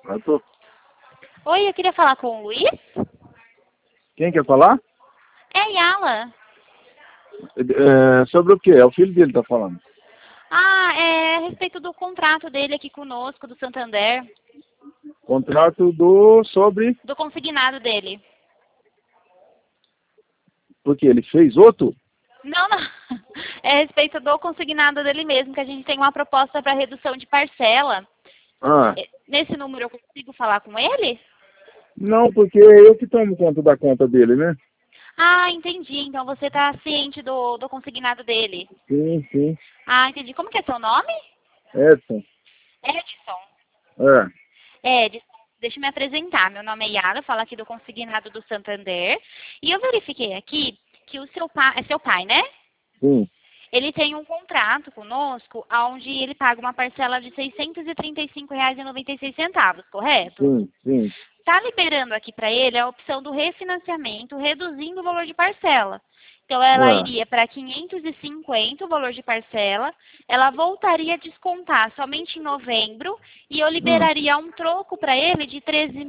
Eu tô... Oi, eu queria falar com o Luiz. Quem quer falar? É Yala. Sobre o quê? É o filho dele que tá falando. É a respeito do contrato dele aqui conosco, do Santander, Contrato sobre... do consignado dele. Porque ele fez outro? Não, não. É a respeito do consignado dele mesmo, que a gente tem uma proposta para redução de parcela. Ah, Nesse número eu consigo falar com ele? não, porque é eu que tomo conta da conta dele, né? Ah, entendi. Então você está ciente do consignado dele. Sim, sim. Ah, entendi. Como que é seu nome? Edson. Edson. É, Edson, deixa eu me apresentar. Meu nome é Yara, falo aqui do consignado do Santander. E eu verifiquei aqui que o seu pai, é seu pai, né? sim, Ele tem um contrato conosco, onde ele paga uma parcela de R$ 635,96, correto? sim, sim. Está liberando aqui para ele a opção do refinanciamento, reduzindo o valor de parcela. Então, ela É, iria para 550 o valor de parcela, ela voltaria a descontar somente em novembro e eu hum, liberaria um troco para ele de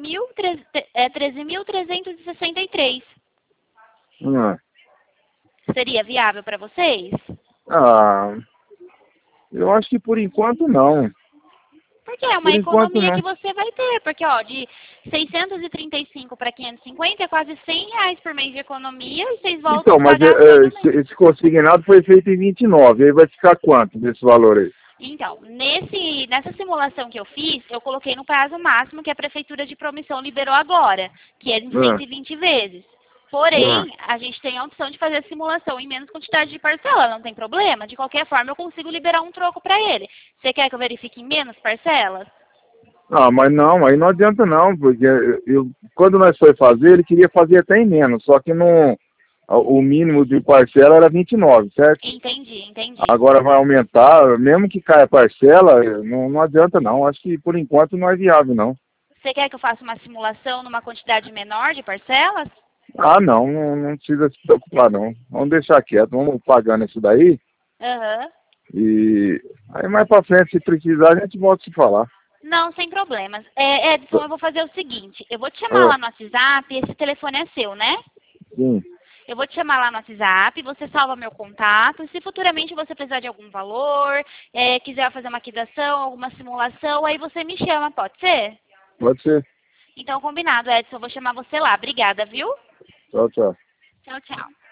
13.363. hum. Seria viável para vocês? Ah, eu acho que por enquanto não. Porque é uma Por enquanto economia não. que você vai ter, porque ó, de 635 para 550 é quase R$ 100 por mês de economia e vocês voltam Então, a mas pagar 100 no mês. esse consignado foi feito em 29, aí vai ficar quanto desse valor aí? Então, nessa simulação que eu fiz, eu coloquei no prazo máximo que a Prefeitura de Promissão liberou agora, que é em Ah, 120 vezes. ah. Porém, a gente tem a opção de fazer a simulação em menos quantidade de parcela, não tem problema. De qualquer forma, eu consigo liberar um troco para ele. Você quer que eu verifique em menos parcelas? Ah, mas não, aí não adianta não, porque quando nós foi fazer, ele queria fazer até em menos, só que não, o mínimo de parcela era 29, certo? Entendi, entendi. Agora vai aumentar, mesmo que caia a parcela, não adianta não, acho que por enquanto não é viável não. Você quer que eu faça uma simulação numa quantidade menor de parcelas? Ah, não precisa se preocupar não, vamos deixar quieto, vamos pagando isso daí, Aham. e aí mais pra frente, se precisar, a gente volta a se falar. Não, sem problemas. Edson, eu vou fazer o seguinte, eu vou te chamar Ah, lá no WhatsApp, esse telefone é seu, né? sim, Eu vou te chamar lá no WhatsApp, você salva meu contato. Se futuramente você precisar de algum valor, quiser fazer uma liquidação, alguma simulação, aí você me chama, pode ser? pode ser. Então, combinado, Edson. Eu vou chamar você lá. Obrigada, viu? Tchau, tchau. Tchau, tchau.